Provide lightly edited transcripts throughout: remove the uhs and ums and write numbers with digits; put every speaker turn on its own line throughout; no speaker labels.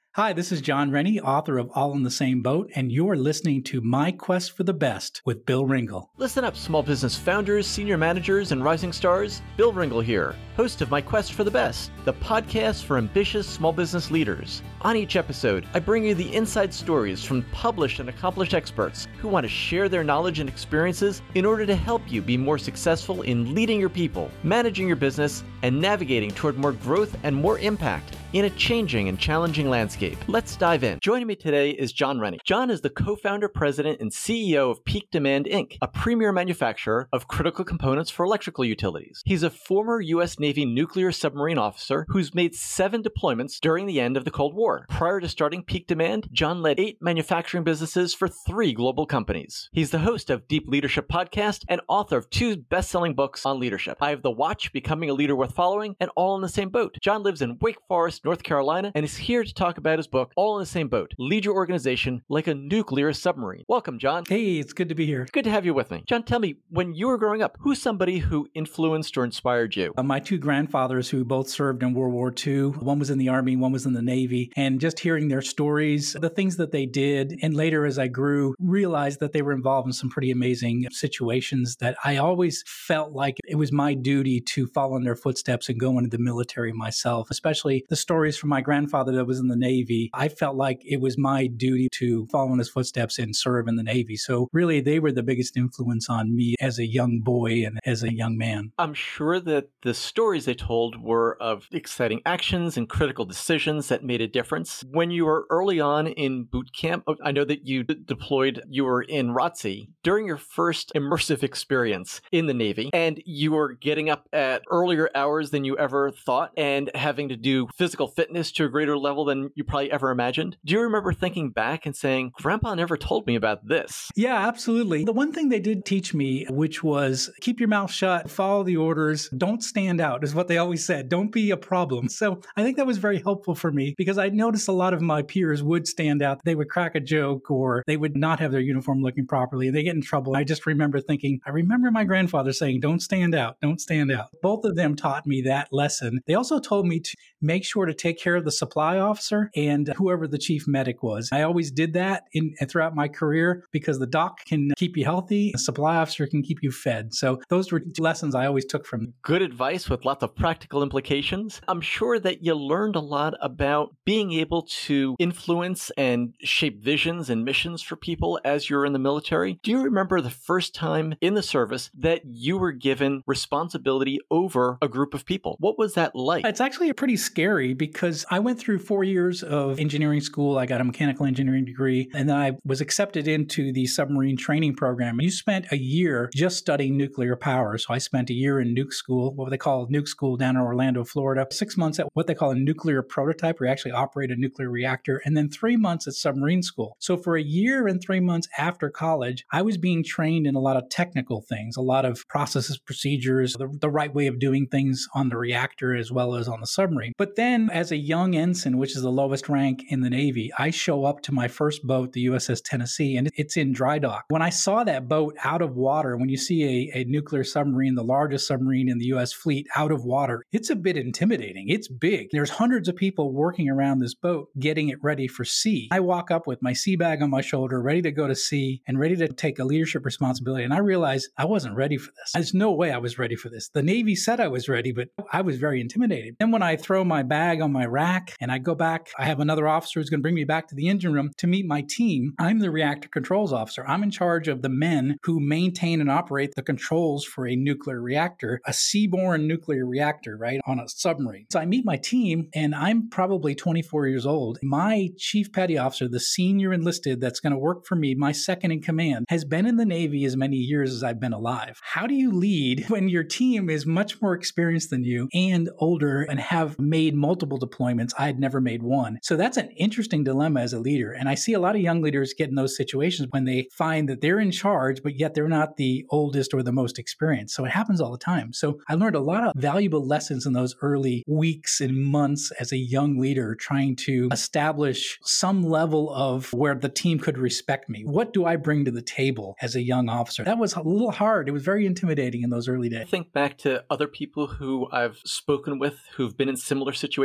Hi, this is John Rennie, author of All in the Same Boat, and you're listening to My Quest for the Best with Bill Ringle.
Listen up, small business founders, senior managers, and rising stars. Bill Ringle here, host of My Quest for the Best, the podcast for ambitious small business leaders. On each episode, I bring you the inside stories from published and accomplished experts who want to share their knowledge and experiences in order to help you be more successful in leading your people, managing your business, and navigating toward more growth and more impact in a changing and challenging landscape. Let's dive in. Joining me today is John Rennie. John is the co-founder, president, and CEO of Peak Demand Inc., a premier manufacturer of critical components for electrical utilities. He's a former U.S. Navy nuclear submarine officer who's made 7 deployments during the end of the Cold War. Prior to starting Peak Demand, John led 8 manufacturing businesses for 3 global companies. He's the host of Deep Leadership Podcast and author of 2 best-selling books on leadership. I Have the Watch, Becoming a Leader Worth Following, and All in the Same Boat. John lives in Wake Forest, North Carolina, and is here to talk about his book, All in the Same Boat, Lead Your Organization Like a Nuclear Submarine. Welcome, John.
Hey, it's good to be here.
Good to have you with me. John, tell me, when you were growing up, who's somebody who influenced or inspired you?
My 2 grandfathers who both served in World War II, one was in the Army, one was in the Navy, and just hearing their stories, the things that they did, and later as I grew, realized that they were involved in some pretty amazing situations that I always felt like it was my duty to follow in their footsteps and go into the military myself, especially the stories from my grandfather that was in the Navy. I felt like it was my duty to follow in his footsteps and serve in the Navy. So really, they were the biggest influence on me as a young boy and as a young man.
I'm sure that the stories they told were of exciting actions and critical decisions that made a difference. When you were early on in boot camp, I know that you deployed, you were in ROTC during your first immersive experience in the Navy, and you were getting up at earlier hours than you ever thought and having to do physical fitness to a greater level than you probably ever imagined. Do you remember thinking back and saying, Grandpa never told me about this?
Yeah, absolutely. The one thing they did teach me, which was keep your mouth shut, follow the orders, don't stand out, is what they always said. Don't be a problem. So I think that was very helpful for me because I noticed a lot of my peers would stand out. They would crack a joke or they would not have their uniform looking properly. They get in trouble. I just remember thinking, I remember my grandfather saying, don't stand out, don't stand out. Both of them taught me that lesson. They also told me to make sure to take care of the supply officer and whoever the chief medic was. I always did that throughout my career because the doc can keep you healthy, the supply officer can keep you fed. So those were lessons I always took from them.
Good advice with lots of practical implications. I'm sure that you learned a lot about being able to influence and shape visions and missions for people as you're in the military. Do you remember the first time in the service that you were given responsibility over a group of people? What was that like?
It's actually pretty scary because I went through 4 years of engineering school. I got a mechanical engineering degree, and then I was accepted into the submarine training program. You spent a year just studying nuclear power. So I spent a year in nuke school, what they call nuke school down in Orlando, Florida, 6 months at what they call a nuclear prototype, where you actually operate a nuclear reactor, and then 3 months at submarine school. So for a year and 3 months after college, I was being trained in a lot of technical things, a lot of processes, procedures, the right way of doing things on the reactor as well as on the submarine. But then as a young ensign, which is the lowest rank in the Navy, I show up to my first boat, the USS Tennessee, and it's in dry dock. When I saw that boat out of water, when you see a nuclear submarine, the largest submarine in the U.S. fleet, out of water, it's a bit intimidating. It's big. There's hundreds of people working around this boat getting it ready for sea. I walk up with my sea bag on my shoulder, ready to go to sea and ready to take a leadership responsibility. And I realized I wasn't ready for this. There's no way I was ready for this. The Navy said I was ready, but I was very intimidated. Then when I throw my bag on my rack and I go back, I have another officer who's going to bring me back to the engine room to meet my team. I'm the reactor controls officer. I'm in charge of the men who maintain and operate the controls for a nuclear reactor, a seaborne nuclear reactor, right, on a submarine. So I meet my team and I'm probably 24 years old. My chief petty officer, the senior enlisted that's going to work for me, my second in command, has been in the Navy as many years as I've been alive. How do you lead when your team is much more experienced than you and older and have made multiple deployments? I had never made one. So that's an interesting dilemma as a leader. And I see a lot of young leaders get in those situations when they find that they're in charge, but yet they're not the oldest or the most experienced. So it happens all the time. So I learned a lot of valuable lessons in those early weeks and months as a young leader trying to establish some level of where the team could respect me. What do I bring to the table as a young officer? That was a little hard. It was very intimidating in those early days.
Think back to other people who I've spoken with who've been in similar situations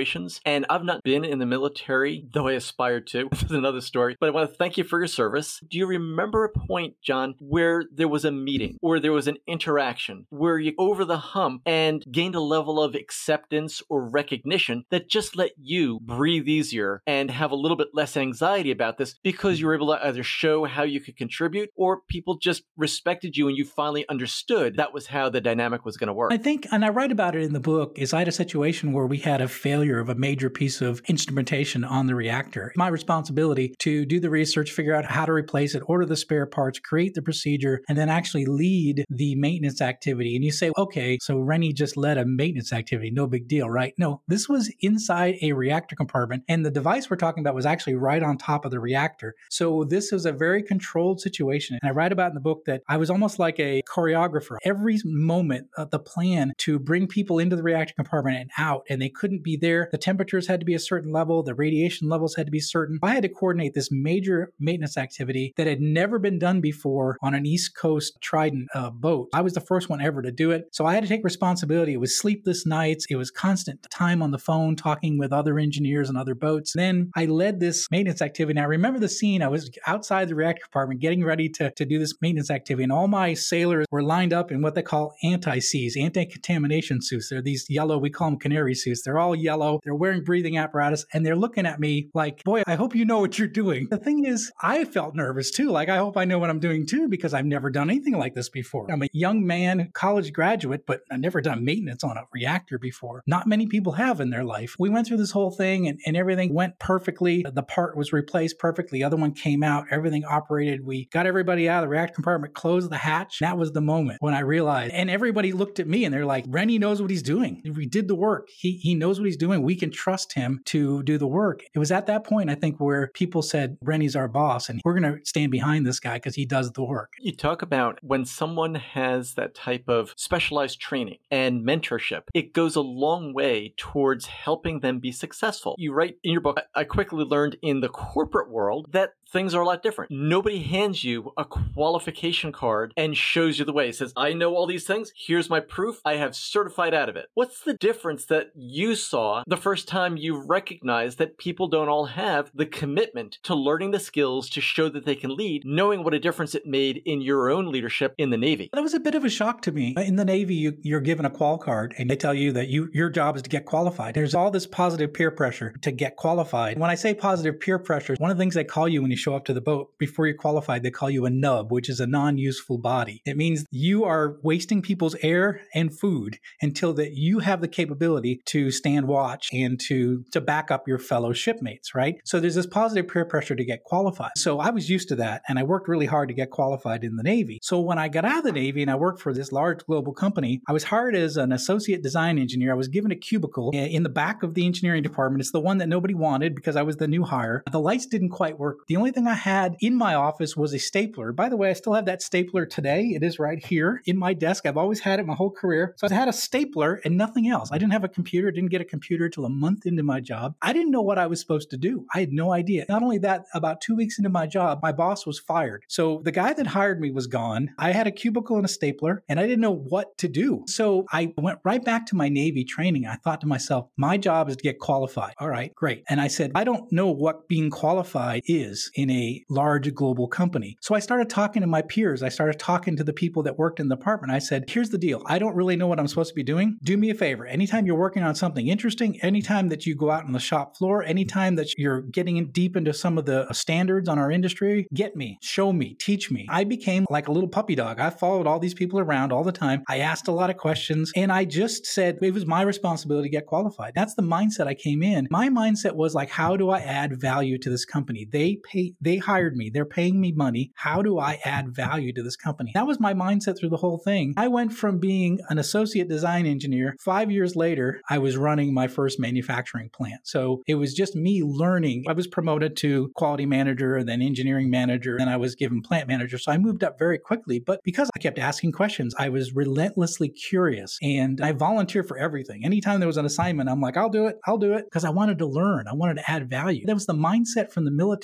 situations. And I've not been in the military, though I aspire to. This is another story. But I want to thank you for your service. Do you remember a point, John, where there was a meeting or there was an interaction where you over the hump and gained a level of acceptance or recognition that just let you breathe easier and have a little bit less anxiety about this because you were able to either show how you could contribute or people just respected you and you finally understood that was how the dynamic was going to work?
I think, and I write about it in the book, is I had a situation where we had a failure of a major piece of instrumentation on the reactor. My responsibility to do the research, figure out how to replace it, order the spare parts, create the procedure, and then actually lead the maintenance activity. And you say, okay, so Rennie just led a maintenance activity. No big deal, right? No, this was inside a reactor compartment. And the device we're talking about was actually right on top of the reactor. So this was a very controlled situation. And I write about in the book that I was almost like a choreographer. Every moment of the plan to bring people into the reactor compartment and out, and they couldn't be there. The temperatures had to be a certain level. The radiation levels had to be certain. I had to coordinate this major maintenance activity that had never been done before on an East Coast Trident boat. I was the first one ever to do it. So I had to take responsibility. It was sleepless nights. It was constant time on the phone talking with other engineers and other boats. Then I led this maintenance activity. And I remember the scene. I was outside the reactor compartment getting ready to do this maintenance activity. And all my sailors were lined up in what they call anti-seize, anti-contamination suits. They're these yellow, we call them canary suits. They're all yellow. They're wearing breathing apparatus. And they're looking at me like, boy, I hope you know what you're doing. The thing is, I felt nervous too. Like, I hope I know what I'm doing too, because I've never done anything like this before. I'm a young man, college graduate, but I've never done maintenance on a reactor before. Not many people have in their life. We went through this whole thing and everything went perfectly. The part was replaced perfectly. The other one came out. Everything operated. We got everybody out of the reactor compartment, closed the hatch. That was the moment when I realized, and everybody looked at me and they're like, Rennie knows what he's doing. We did the work. He knows what he's doing. We can trust him to do the work. It was at that point, I think, where people said, Rennie's our boss and we're going to stand behind this guy because he does the work.
You talk about when someone has that type of specialized training and mentorship, it goes a long way towards helping them be successful. You write in your book, I quickly learned in the corporate world that things are a lot different. Nobody hands you a qualification card and shows you the way. It says, I know all these things. Here's my proof. I have certified out of it. What's the difference that you saw the first time you recognized that people don't all have the commitment to learning the skills to show that they can lead, knowing what a difference it made in your own leadership in the Navy?
That was a bit of a shock to me. In the Navy, you're given a qual card and they tell you that your job is to get qualified. There's all this positive peer pressure to get qualified. When I say positive peer pressure, one of the things they call you when you show up to the boat, before you're qualified, they call you a nub, which is a non-useful body. It means you are wasting people's air and food until that you have the capability to stand watch and to back up your fellow shipmates, right? So there's this positive peer pressure to get qualified. So I was used to that and I worked really hard to get qualified in the Navy. So when I got out of the Navy and I worked for this large global company, I was hired as an associate design engineer. I was given a cubicle in the back of the engineering department. It's the one that nobody wanted because I was the new hire. The lights didn't quite work. The only thing I had in my office was a stapler. By the way, I still have that stapler today. It is right here in my desk. I've always had it my whole career. So I had a stapler and nothing else. I didn't have a computer, didn't get a computer till a month into my job. I didn't know what I was supposed to do. I had no idea. Not only that, about 2 weeks into my job, my boss was fired. So the guy that hired me was gone. I had a cubicle and a stapler and I didn't know what to do. So I went right back to my Navy training. I thought to myself, my job is to get qualified. All right, great. And I said, I don't know what being qualified is in a large global company. So I started talking to my peers. I started talking to the people that worked in the department. I said, here's the deal. I don't really know what I'm supposed to be doing. Do me a favor. Anytime you're working on something interesting, anytime that you go out on the shop floor, anytime that you're getting in deep into some of the standards on our industry, get me, show me, teach me. I became like a little puppy dog. I followed all these people around all the time. I asked a lot of questions and I just said it was my responsibility to get qualified. That's the mindset I came in. My mindset was like, how do I add value to this company? They hired me. They're paying me money. How do I add value to this company? That was my mindset through the whole thing. I went from being an associate design engineer. 5 years later, I was running my first manufacturing plant. So it was just me learning. I was promoted to quality manager and then engineering manager, and I was given plant manager. So I moved up very quickly. But because I kept asking questions, I was relentlessly curious and I volunteered for everything. Anytime there was an assignment, I'm like, I'll do it because I wanted to learn. I wanted to add value. That was the mindset from the military that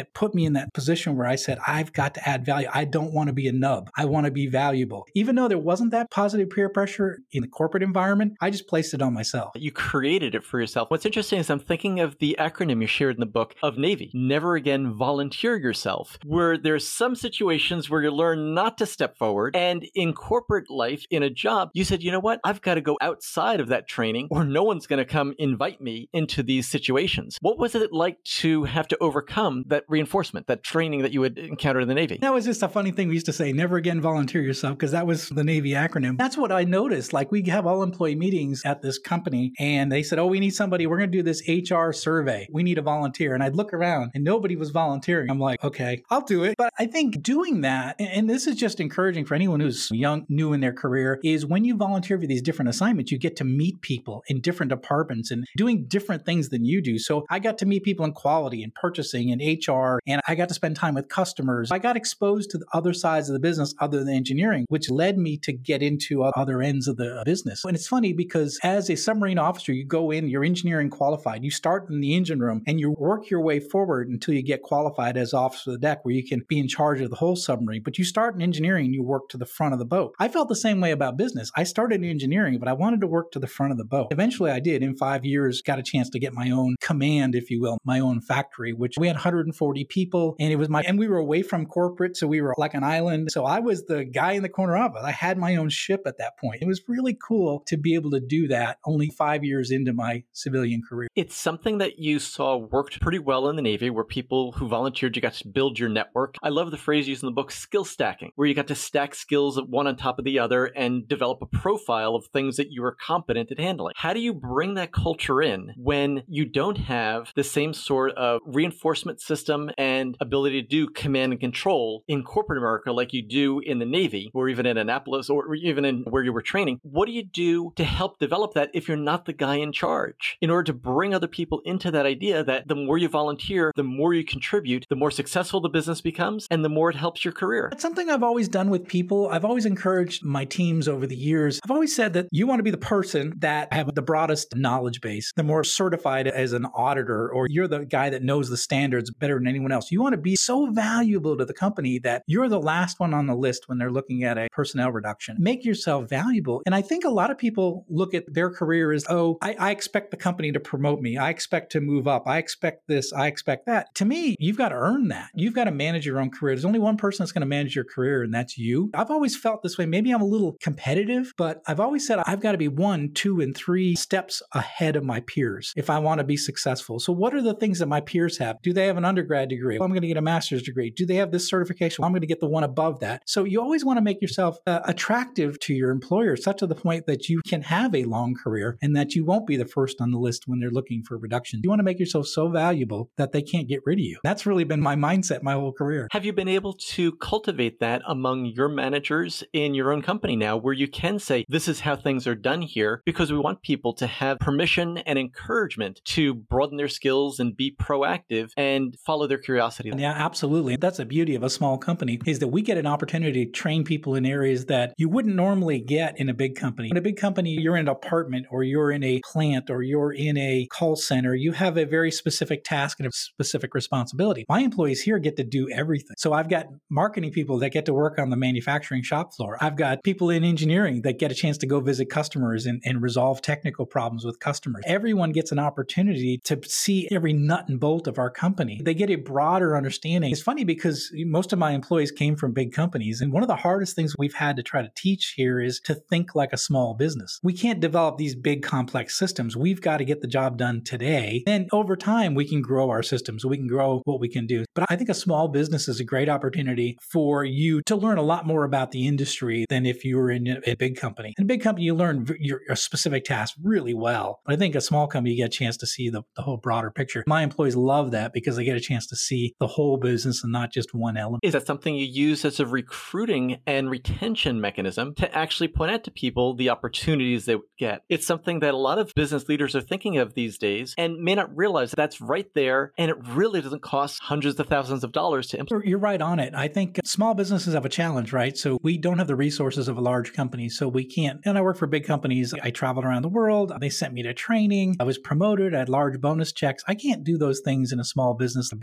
it put me in that position where I said, I've got to add value. I don't want to be a nub. I want to be valuable. Even though there wasn't that positive peer pressure in the corporate environment, I just placed it on myself.
You created it for yourself. What's interesting is I'm thinking of the acronym you shared in the book of Navy, never again volunteer yourself, where there's some situations where you learn not to step forward. And in corporate life, in a job, you said, you know what? I've got to go outside of that training or no one's going to come invite me into these situations. What was it like to have to overcome that reinforcement, that training that you had encountered in the Navy?
That was just a funny thing we used to say, never again volunteer yourself, because that was the Navy acronym. That's what I noticed. Like, we have all employee meetings at this company and they said, oh, we need somebody. We're going to do this HR survey. We need a volunteer. And I'd look around and nobody was volunteering. I'm like, okay, I'll do it. But I think doing that, and this is just encouraging for anyone who's young, new in their career, is when you volunteer for these different assignments, you get to meet people in different departments and doing different things than you do. So I got to meet people in quality and purchasing and HR, and I got to spend time with customers. I got exposed to the other sides of the business other than engineering, which led me to get into other ends of the business. And it's funny because as a submarine officer, you go in, you're engineering qualified. You start in the engine room and you work your way forward until you get qualified as officer of the deck, where you can be in charge of the whole submarine. But you start in engineering and you work to the front of the boat. I felt the same way about business. I started in engineering, but I wanted to work to the front of the boat. Eventually I did. In 5 years, got a chance to get my own command, if you will, my own factory, which we had 140 people, and we were away from corporate. So we were like an island. So I was the guy in the corner of it. I had my own ship at that point. It was really cool to be able to do that only 5 years into my civilian career.
It's something that you saw worked pretty well in the Navy, where people who volunteered, you got to build your network. I love the phrase used in the book, skill stacking, where you got to stack skills one on top of the other and develop a profile of things that you were competent at handling. How do you bring that culture in when you don't have the same sort of reinforcement system and ability to do command and control in corporate America like you do in the Navy, or even in Annapolis, or even in where you were training? What do you do to help develop that if you're not the guy in charge, in order to bring other people into that idea that the more you volunteer, the more you contribute, the more successful the business becomes, and the more it helps your career?
It's something I've always done with people. I've always encouraged my teams over the years. I've always said that you want to be the person that have the broadest knowledge base, the more certified as an auditor, or you're the guy that knows the standards better than anyone else. You want to be so valuable to the company that you're the last one on the list when they're looking at a personnel reduction. Make yourself valuable. And I think a lot of people look at their career as, oh, I expect the company to promote me. I expect to move up. I expect this. I expect that. To me, you've got to earn that. You've got to manage your own career. There's only one person that's going to manage your career, and that's you. I've always felt this way. Maybe I'm a little competitive, but I've always said I've got to be 1, 2, and 3 steps ahead of my peers if I want to be successful. So what are the things that my peers have? Do they have an undergrad degree? Well, I'm going to get a master's degree. Do they have this certification? Well, I'm going to get the one above that. So you always want to make yourself attractive to your employer, such to the point that you can have a long career and that you won't be the first on the list when they're looking for reduction. You want to make yourself so valuable that they can't get rid of you. That's really been my mindset my whole career.
Have you been able to cultivate that among your managers in your own company now, where you can say, this is how things are done here, because we want people to have permission and encouragement to broaden their skills and be proactive and follow their curiosity?
Yeah, absolutely. That's the beauty of a small company, is that we get an opportunity to train people in areas that you wouldn't normally get in a big company. In a big company, you're in an apartment, or you're in a plant, or you're in a call center. You have a very specific task and a specific responsibility. My employees here get to do everything. So I've got marketing people that get to work on the manufacturing shop floor. I've got people in engineering that get a chance to go visit customers and resolve technical problems with customers. Everyone gets an opportunity to see every nut and bolt of our company. They get a broader understanding. It's funny because most of my employees came from big companies, and one of the hardest things we've had to try to teach here is to think like a small business. We can't develop these big complex systems. We've got to get the job done today. And over time, we can grow our systems. We can grow what we can do. But I think a small business is a great opportunity for you to learn a lot more about the industry than if you were in a big company. In a big company, you learn your specific task really well. But I think a small company, you get a chance to see the whole broader picture. My employees love that because they get a chance to see the whole business and not just one element.
Is that something you use as a recruiting and retention mechanism to actually point out to people the opportunities they get? It's something that a lot of business leaders are thinking of these days and may not realize that that's right there, and it really doesn't cost hundreds of thousands of dollars to implement.
You're right on it. I think small businesses have a challenge, right? So we don't have the resources of a large company, so we can't. And I work for big companies. I traveled around the world. They sent me to training. I was promoted. I had large bonus checks. I can't do those things in a small business. A big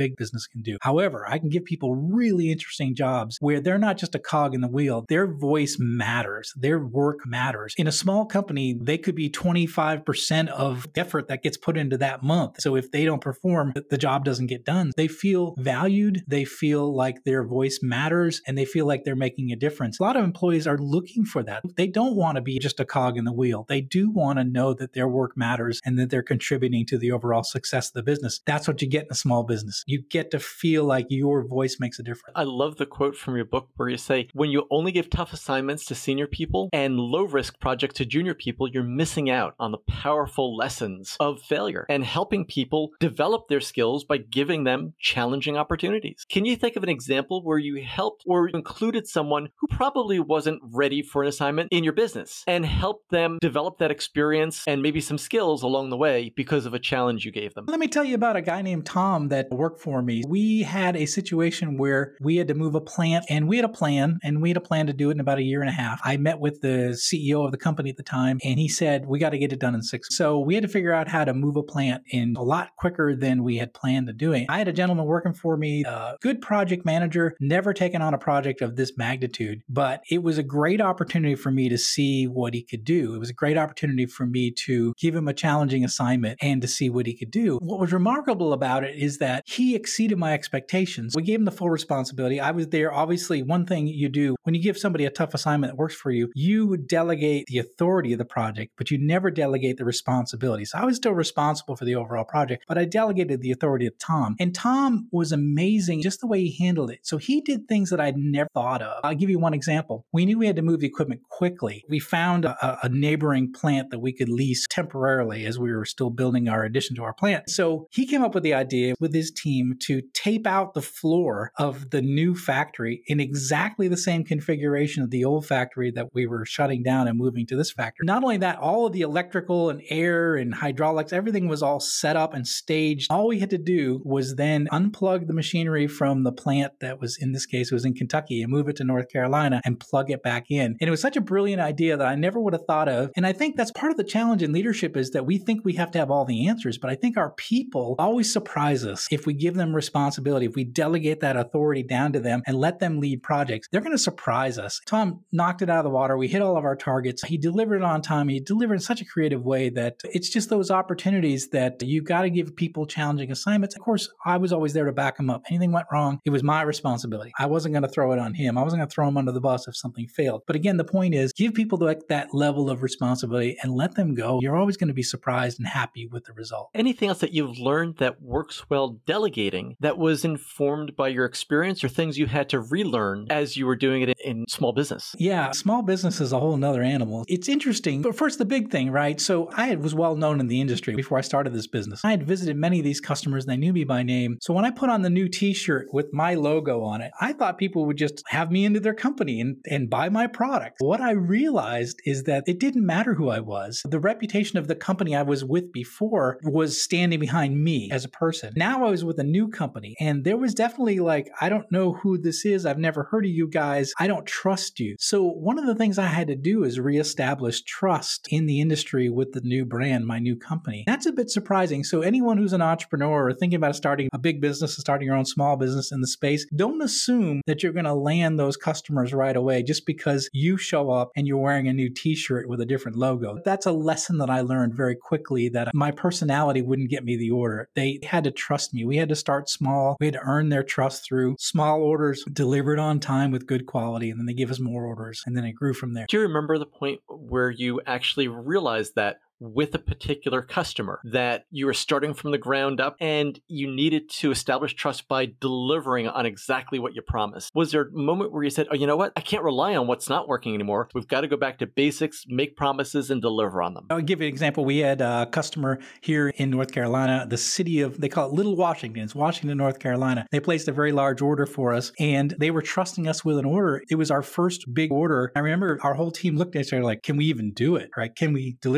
big business can do. However, I can give people really interesting jobs where they're not just a cog in the wheel. Their voice matters. Their work matters. In a small company, they could be 25% of effort that gets put into that month. So if they don't perform, the job doesn't get done. They feel valued. They feel like their voice matters, and they feel like they're making a difference. A lot of employees are looking for that. They don't want to be just a cog in the wheel. They do want to know that their work matters and that they're contributing to the overall success of the business. That's what you get in a small business. You get to feel like your voice makes a difference.
I love the quote from your book where you say, when you only give tough assignments to senior people and low-risk projects to junior people, you're missing out on the powerful lessons of failure and helping people develop their skills by giving them challenging opportunities. Can you think of an example where you helped or included someone who probably wasn't ready for an assignment in your business and helped them develop that experience and maybe some skills along the way because of a challenge you gave them?
Let me tell you about a guy named Tom that worked for me. We had a situation where we had to move a plant, and we had a plan to do it in about a year and a half. I met with the CEO of the company at the time, and he said, we got to get it done in 6 months. So we had to figure out how to move a plant in a lot quicker than we had planned to do it. I had a gentleman working for me, a good project manager, never taken on a project of this magnitude, but it was a great opportunity for me to see what he could do. It was a great opportunity for me to give him a challenging assignment and to see what he could do. What was remarkable about it is that he exceeded my expectations. We gave him the full responsibility. I was there. Obviously, one thing you do when you give somebody a tough assignment that works for you, you delegate the authority of the project, but you never delegate the responsibility. So I was still responsible for the overall project, but I delegated the authority to Tom. And Tom was amazing just the way he handled it. So he did things that I'd never thought of. I'll give you one example. We knew we had to move the equipment quickly. We found a neighboring plant that we could lease temporarily as we were still building our addition to our plant. So he came up with the idea with his team to tape out the floor of the new factory in exactly the same configuration of the old factory that we were shutting down and moving to this factory. Not only that, all of the electrical and air and hydraulics, everything was all set up and staged. All we had to do was then unplug the machinery from the plant that was, in this case, was in Kentucky, and move it to North Carolina and plug it back in. And it was such a brilliant idea that I never would have thought of. And I think that's part of the challenge in leadership, is that we think we have to have all the answers, but I think our people always surprise us. If we give them responsibility, if we delegate that authority down to them and let them lead projects, they're going to surprise us. Tom knocked it out of the water. We hit all of our targets. He delivered it on time. He delivered in such a creative way that it's just those opportunities that you got to give people challenging assignments. Of course, I was always there to back him up. Anything went wrong, it was my responsibility. I wasn't going to throw it on him. I wasn't going to throw him under the bus if something failed. But again, the point is, give people that level of responsibility and let them go. You're always going to be surprised and happy with the result.
Anything else that you've learned that works well delegating that was informed by your experience, or things you had to relearn as you were doing it in small business?
Yeah, small business is a whole nother animal. It's interesting. But first, the big thing, right? So I was well known in the industry before I started this business. I had visited many of these customers and they knew me by name. So when I put on the new t-shirt with my logo on it, I thought people would just have me into their company and buy my product. What I realized is that it didn't matter who I was. The reputation of the company I was with before was standing behind me as a person. Now I was with a new company, and there was definitely like, I don't know who this is. I've never heard of you guys. I don't trust you. So one of the things I had to do is reestablish trust in the industry with the new brand, my new company. That's a bit surprising. So anyone who's an entrepreneur or thinking about starting a big business and starting your own small business in the space, don't assume that you're going to land those customers right away just because you show up and you're wearing a new t-shirt with a different logo. That's a lesson that I learned very quickly, that my personality wouldn't get me the order. They had to trust me. We had to start small. We had to earn their trust through small orders delivered on time with good quality, and then they give us more orders, and then it grew from there.
Do you remember the point where you actually realized that with a particular customer, that you were starting from the ground up and you needed to establish trust by delivering on exactly what you promised? Was there a moment where you said, oh, you know what? I can't rely on what's not working anymore. We've got to go back to basics, make promises, and deliver on them.
I'll give you an example. We had a customer here in North Carolina, the city of, they call it Little Washington. It's Washington, North Carolina. They placed a very large order for us, and they were trusting us with an order. It was our first big order. I remember our whole team looked at each other like, can we even do it? Right? Can we deliver on time?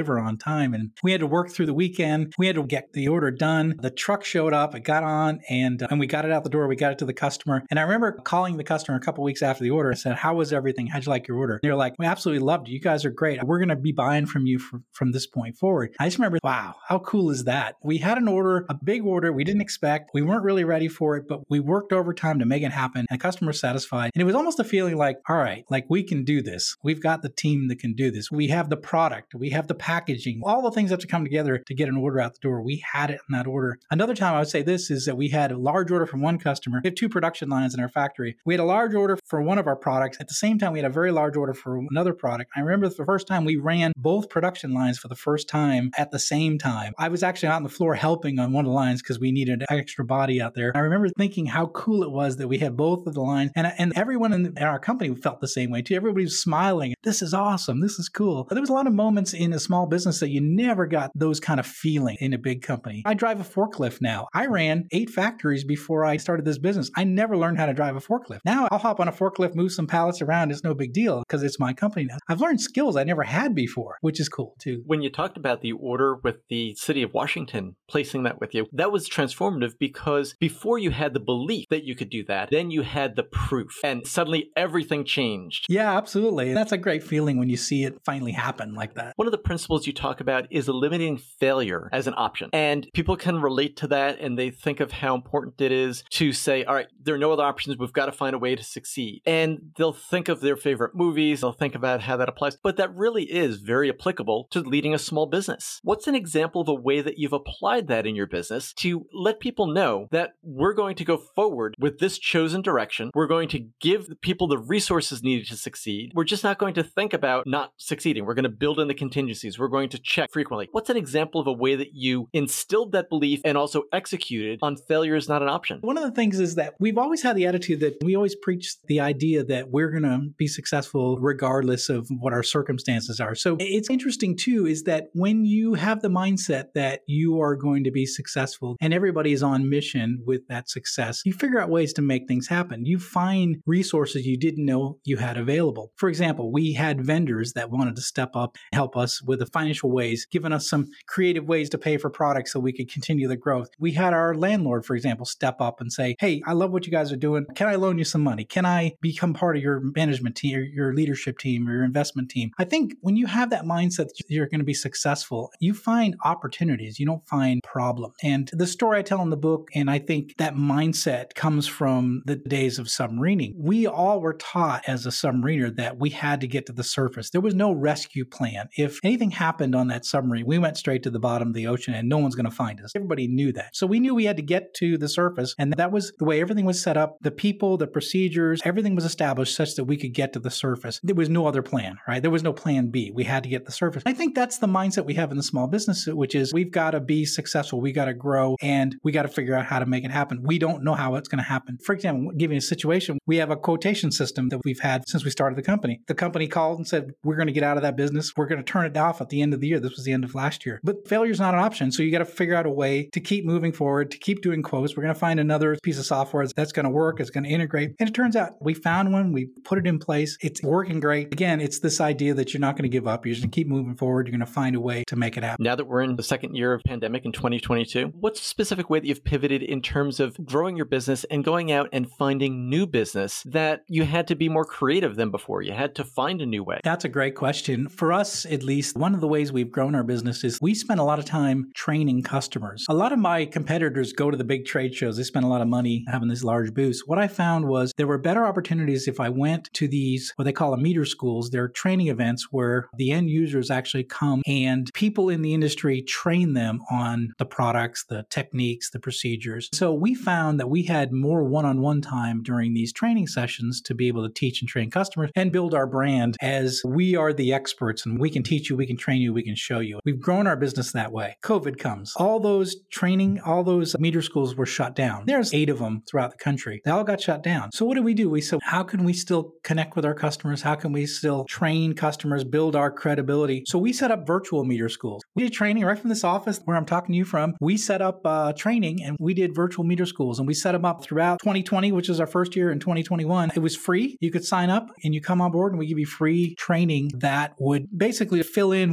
time. And we had to work through the weekend. We had to get the order done. The truck showed up, it got on, and we got it out the door. We got it to the customer. And I remember calling the customer a couple weeks after the order and said, how was everything? How'd you like your order? And they're like, we absolutely loved it. You guys are great. We're going to be buying from you from this point forward. I just remember, wow, how cool is that? We had an order, a big order we didn't expect. We weren't really ready for it, but we worked overtime to make it happen, and the customer was satisfied. And it was almost a feeling like, all right, like we can do this. We've got the team that can do this. We have the product. We have the packaging. All the things have to come together to get an order out the door. We had it in that order. Another time I would say this is that we had a large order from one customer. We have 2 production lines in our factory. We had a large order for one of our products. At the same time, we had a very large order for another product. I remember the first time we ran both production lines for the first time at the same time. I was actually out on the floor helping on one of the lines because we needed an extra body out there. I remember thinking how cool it was that we had both of the lines, and everyone in our company felt the same way too. Everybody was smiling. This is awesome. This is cool. But there was a lot of moments in a small business that you never got those kind of feeling in a big company. I drive a forklift now. I ran 8 factories before I started this business. I never learned how to drive a forklift. Now I'll hop on a forklift, move some pallets around. It's no big deal because it's my company now. I've learned skills I never had before, which is cool too.
When you talked about the order with the city of Washington, placing that with you, that was transformative because before you had the belief that you could do that, then you had the proof and suddenly everything changed.
Yeah, absolutely. That's a great feeling when you see it finally happen like that.
One of the principles you talk about is eliminating failure as an option. And people can relate to that and they think of how important it is to say, all right, there are no other options. We've got to find a way to succeed. And they'll think of their favorite movies. They'll think about how that applies. But that really is very applicable to leading a small business. What's an example of a way that you've applied that in your business to let people know that we're going to go forward with this chosen direction? We're going to give the people the resources needed to succeed. We're just not going to think about not succeeding. We're going to build in the contingencies. We're going to check frequently. What's an example of a way that you instilled that belief and also executed on failure is not an option?
One of the things is that we've always had the attitude that we always preach the idea that we're going to be successful regardless of what our circumstances are. So it's interesting too, is that when you have the mindset that you are going to be successful and everybody is on mission with that success, you figure out ways to make things happen. You find resources you didn't know you had available. For example, we had vendors that wanted to step up and help us with the financial ways, giving us some creative ways to pay for products so we could continue the growth. We had our landlord, for example, step up and say, hey, I love what you guys are doing. Can I loan you some money? Can I become part of your management team, or your leadership team, or your investment team? I think when you have that mindset that you're going to be successful, you find opportunities. You don't find problems. And the story I tell in the book, and I think that mindset comes from the days of submarining. We all were taught as a submariner that we had to get to the surface. There was no rescue plan. If anything happened on that submarine, we went straight to the bottom of the ocean and no one's going to find us. Everybody knew that. So we knew we had to get to the surface, and that was the way everything was set up. The people, the procedures, everything was established such that we could get to the surface. There was no other plan, right? There was no plan B. We had to get to the surface. I think that's the mindset we have in the small business, which is we've got to be successful. We got to grow, and we got to figure out how to make it happen. We don't know how it's going to happen. For example, giving a situation, we have a quotation system that we've had since we started the company. The company called and said, we're going to get out of that business. We're going to turn it off at the end of the year. This was the end of last year. But failure is not an option. So you got to figure out a way to keep moving forward, to keep doing quotes. We're going to find another piece of software that's going to work. It's going to integrate. And it turns out we found one. We put it in place. It's working great. Again, it's this idea that you're not going to give up. You're just going to keep moving forward. You're going to find a way to make it happen.
Now that we're in the second year of pandemic in 2022, what's a specific way that you've pivoted in terms of growing your business and going out and finding new business that you had to be more creative than before? You had to find a new way.
That's a great question. For us, at least, one of the ways we've grown our business is we spend a lot of time training customers. A lot of my competitors go to the big trade shows. They spend a lot of money having these large booths. What I found was there were better opportunities if I went to these, what they call meter schools. They're training events where the end users actually come and people in the industry train them on the products, the techniques, the procedures. So we found that we had more one-on-one time during these training sessions to be able to teach and train customers and build our brand as we are the experts and we can teach you, we can train you, we can show you. We've grown our business that way. COVID comes. All those training, all those meter schools were shut down. There's 8 of them throughout the country. They all got shut down. So what do? We said, how can we still connect with our customers? How can we still train customers, build our credibility? So we set up virtual meter schools. We did training right from this office where I'm talking to you from. We set up training and we did virtual meter schools, and we set them up throughout 2020, which was our first year, in 2021. It was free. You could sign up and you come on board and we give you free training that would basically fill in what didn't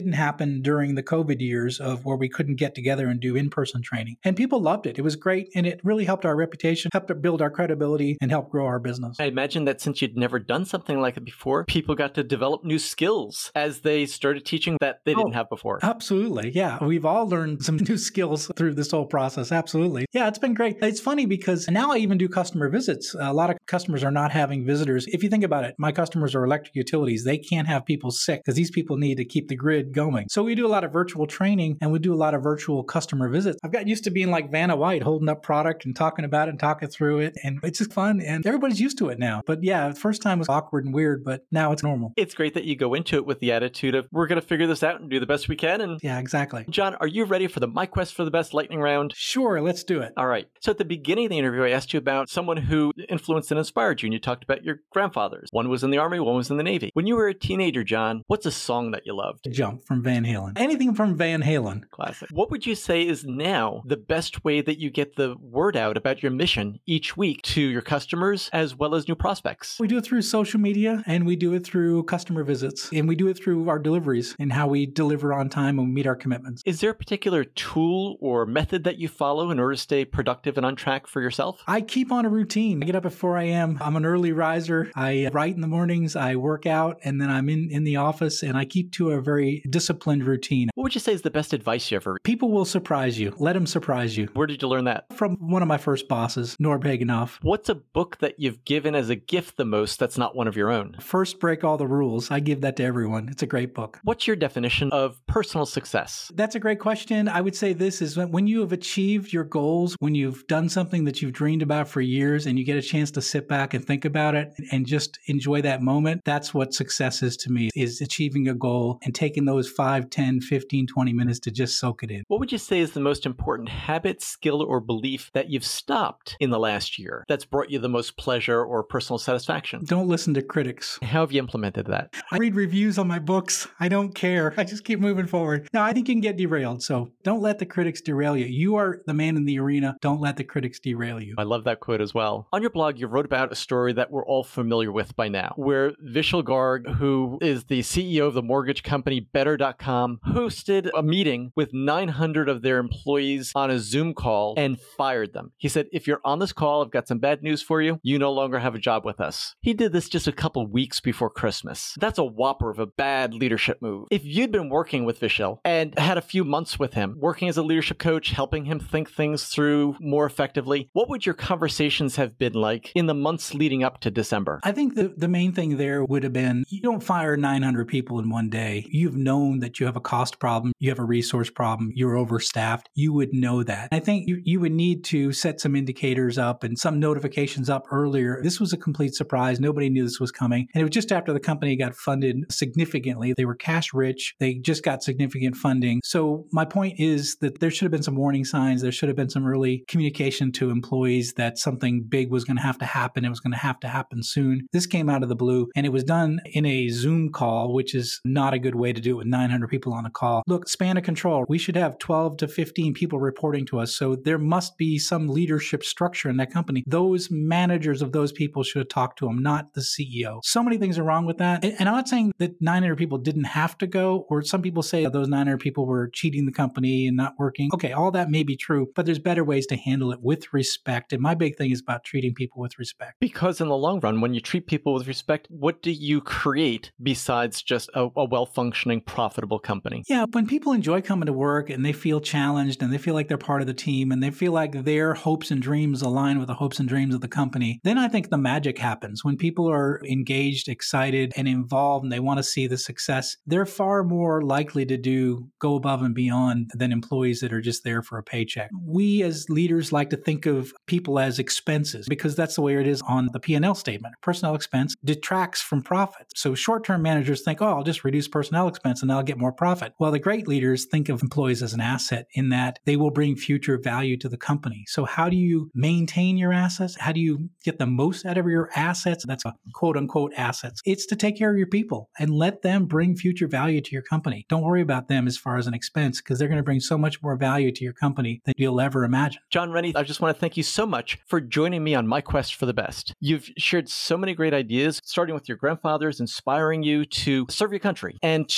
didn't happen during the COVID years of where we couldn't get together and do in-person training. And people loved it. It was great. And it really helped our reputation, helped build our credibility, and helped grow our business.
I imagine that since you'd never done something like it before, people got to develop new skills as they started teaching that they didn't have before.
Absolutely. Yeah. We've all learned some new skills through this whole process. Absolutely. Yeah, it's been great. It's funny because now I even do customer visits. A lot of customers are not having visitors. If you think about it, my customers are electric utilities. They can't have people sick because these people need to keep the grid going. So we do a lot of virtual training and we do a lot of virtual customer visits. I've got used to being like Vanna White, holding up product and talking about it and talking through it. And it's just fun. And everybody's used to it now. But yeah, the first time was awkward and weird, but now it's normal.
It's great that you go into it with the attitude of, we're going to figure this out and do the best we can. And
yeah, exactly.
John, are you ready for the My Quest for the Best lightning round?
Sure, let's do it.
All right. So at the beginning of the interview, I asked you about someone who influenced and inspired you, and you talked about your grandfathers. One was in the Army, one was in the Navy. When you were a teenager, John, what's a song that you loved?
Jump from Van Halen. Anything from Van Halen.
Classic. What would you say is now the best way that you get the word out about your mission each week to your customers as well as new prospects?
We do it through social media and we do it through customer visits and we do it through our deliveries and how we deliver on time and meet our commitments.
Is there a particular tool or method that you follow in order to stay productive and on track for yourself?
I keep on a routine. I get up at 4 a.m. I'm an early riser. I write in the mornings, I work out, and then I'm in the office and I keep to a very disciplined routine.
What would you say is the best advice you ever?
People will surprise you. Let them surprise you.
Where did you learn that?
From one of my first bosses, Norb Hagenoff.
What's a book that you've given as a gift the most that's not one of your own?
First Break All the Rules. I give that to everyone. It's a great book.
What's your definition of personal success?
That's a great question. I would say this is when you have achieved your goals, when you've done something that you've dreamed about for years and you get a chance to sit back and think about it and just enjoy that moment, that's what success is to me, is achieving a goal and taking those 5, 10, 15, 20 minutes to just soak it in.
What would you say is the most important habit, skill, or belief that you've stopped in the last year that's brought you the most pleasure or personal satisfaction?
Don't listen to critics.
How have you implemented that?
I read reviews on my books. I don't care. I just keep moving forward. Now, I think you can get derailed, so don't let the critics derail you. You are the man in the arena. Don't let the critics derail you.
I love that quote as well. On your blog, you wrote about a story that we're all familiar with by now, where Vishal Garg, who is the CEO of the mortgage company Better.com, hosted a meeting with 900 of their employees on a Zoom call and fired them. He said, if you're on this call, I've got some bad news for you. You no longer have a job with us. He did this just a couple weeks before Christmas. That's a whopper of a bad leadership move. If you'd been working with Vishal and had a few months with him, working as a leadership coach, helping him think things through more effectively, what would your conversations have been like in the months leading up to December?
I think the main thing there would have been, you don't fire 900 people in one day. You've known that you have a cost problem, you have a resource problem, you're overstaffed. You would know that. I think you would need to set some indicators up and some notifications up earlier. This was a complete surprise. Nobody knew this was coming. And it was just after the company got funded significantly. They were cash rich. They just got significant funding. So my point is that there should have been some warning signs. There should have been some early communication to employees that something big was going to happen. It was going to happen soon. This came out of the blue and it was done in a Zoom call, which is not a good way to do it with 900 people on a call. Look, span of control. We should have 12 to 15 people reporting to us. So there must be some leadership structure in that company. Those managers of those people should have talked to them, not the CEO. So many things are wrong with that. And I'm not saying that 900 people didn't have to go, or some people say those 900 people were cheating the company and not working. Okay, all that may be true, but there's better ways to handle it with respect. And my big thing is about treating people with respect.
Because in the long run, when you treat people with respect, what do you create besides just a well-functioning, profitable company?
Yeah, when people enjoy coming to work and they feel challenged and they feel like they're part of the team and they feel like their hopes and dreams align with the hopes and dreams of the company, then I think the magic happens. When people are engaged, excited, and involved and they want to see the success, they're far more likely to go above and beyond than employees that are just there for a paycheck. We as leaders like to think of people as expenses because that's the way it is on the P&L statement. Personnel expense detracts from profit. So short-term managers think, I'll just reduce personnel expense and I'll get more profit. Well, the great leaders think of employees as an asset in that they will bring future value to the company. So how do you maintain your assets? How do you get the most out of your assets? That's a quote unquote assets. It's to take care of your people and let them bring future value to your company. Don't worry about them as far as an expense because they're going to bring so much more value to your company than you'll ever imagine.
John Rennie, I just want to thank you so much for joining me on my quest for the best. You've shared so many great ideas, starting with your grandfathers, inspiring you to serve your country and to make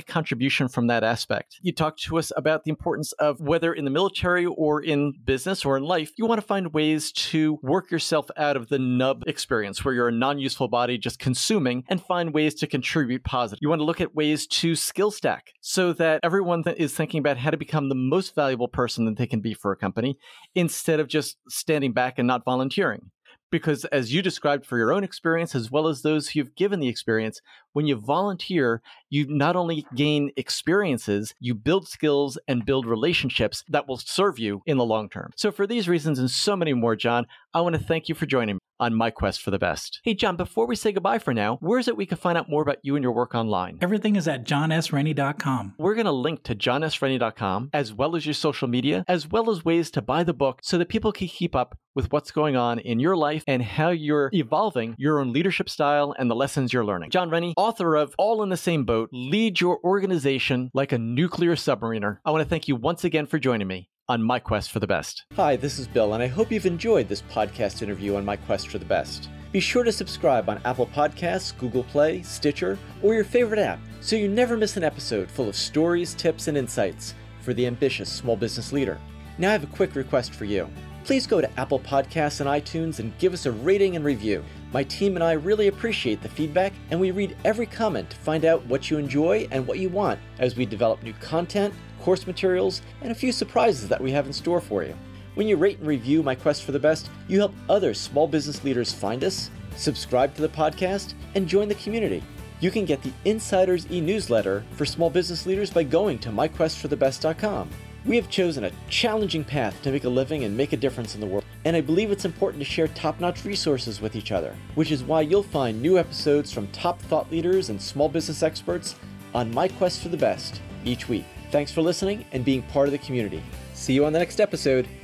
a contribution from that aspect. You talked to us about the importance of whether in the military or in business or in life, you want to find ways to work yourself out of the nub experience where you're a non-useful body just consuming and find ways to contribute positive. You want to look at ways to skill stack so that everyone is thinking about how to become the most valuable person that they can be for a company instead of just standing back and not volunteering. Because as you described for your own experience, as well as those who've given the experience, when you volunteer, you not only gain experiences, you build skills and build relationships that will serve you in the long term. So for these reasons and so many more, John, I want to thank you for joining me on My Quest for the Best. Hey, John, before we say goodbye for now, where is it we can find out more about you and your work online?
Everything is at johnsrennie.com.
We're going to link to johnsrennie.com, as well as your social media, as well as ways to buy the book so that people can keep up with what's going on in your life and how you're evolving your own leadership style and the lessons you're learning. John Rennie, author of All in the Same Boat, Lead Your Organization Like a Nuclear Submariner. I want to thank you once again for joining me on My Quest for the Best. Hi, this is Bill, and I hope you've enjoyed this podcast interview on My Quest for the Best. Be sure to subscribe on Apple Podcasts, Google Play, Stitcher, or your favorite app so you never miss an episode full of stories, tips, and insights for the ambitious small business leader. Now I have a quick request for you. Please go to Apple Podcasts and iTunes and give us a rating and review. My team and I really appreciate the feedback, and we read every comment to find out what you enjoy and what you want as we develop new content, course materials, and a few surprises that we have in store for you. When you rate and review My Quest for the Best, you help other small business leaders find us, subscribe to the podcast, and join the community. You can get the Insiders e-newsletter for small business leaders by going to myquestforthebest.com. We have chosen a challenging path to make a living and make a difference in the world, and I believe it's important to share top-notch resources with each other, which is why you'll find new episodes from top thought leaders and small business experts on My Quest for the Best each week. Thanks for listening and being part of the community. See you on the next episode.